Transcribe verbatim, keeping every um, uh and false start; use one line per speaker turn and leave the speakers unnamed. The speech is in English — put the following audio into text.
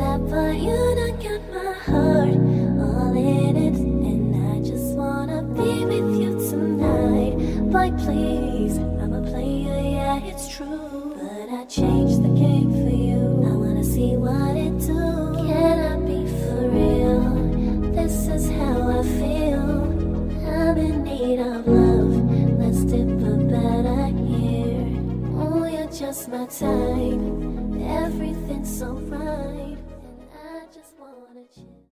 but you done got my heart all in it, and I just wanna be with you tonight. Boy, please, I'm a player, yeah, it's true, but I changed the game for you. I wanna see what it do. Can I be for real? This is how I feel. I'm in need of love. Let's dip a better here. Oh, you're just my type. Everything's so right.